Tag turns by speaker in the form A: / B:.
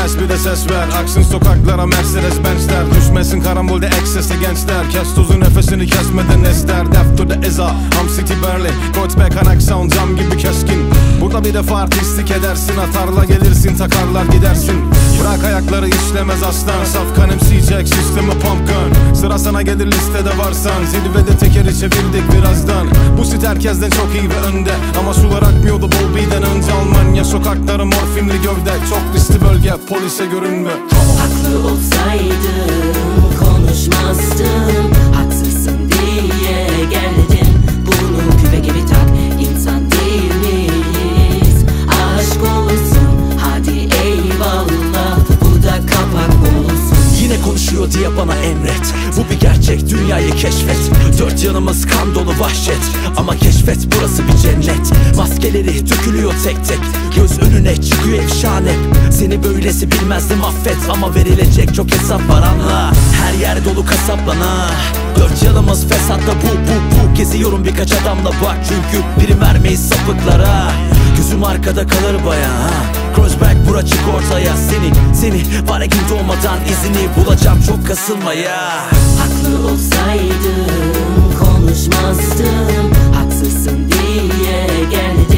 A: Kes bir de ses ver, aksın sokaklara Mercedes Benz'ler. Düşmesin karambolde eksesli gençler. Kes tozu nefesini kesmeden ester. Death to the Iza, Ham City Berlin. Goldback anak sound cam gibi keskin. Burada bir defa artistlik edersin. Atarla gelirsin, takarlar gidersin. Bırak ayakları işlemez aslan. Safkan MC'cek sistemi pumpgun. Sıra sana gelir listede varsan. Zirvede tekeri çevirdik birazdan. Bu sit herkesten çok iyi ve önde. Ama sular akmıyordu Bolby'den önce. Almanya sokakları morfinli gövde. Çok riskli bölge, polise görünme.
B: Haklı olsaydım konuşmazdım. Haksızsın diye geldim. Bunu küpe gibi tak, insan değil miyiz? Aşk olsun hadi eyvallah, bu da kapak olsun.
C: Yine konuşuyor diye bana emret. Bu bir gerçek, dünyayı keşfet. Dört yanımız kan dolu vahşet. Ama keşfet, burası bir cennet. Maskeleri dökülüyor tek tek. Göz önüne çıkıyor efşane. Seni böylesi bilmezdim affet. Ama verilecek çok hesap var anla. Her yer dolu kasaplana. Dört yanımız fesatta bu. Geziyorum birkaç adamla bak. Çünkü prim vermeyiz sapıklara. Gözüm arkada kalır baya. Crossback bura çık ortaya. Seni var ekin doğmadan izini bulacağım, çok kasılmaya.
B: Haklı olsaydım konuşmazdım. Haksızsın diye geldim.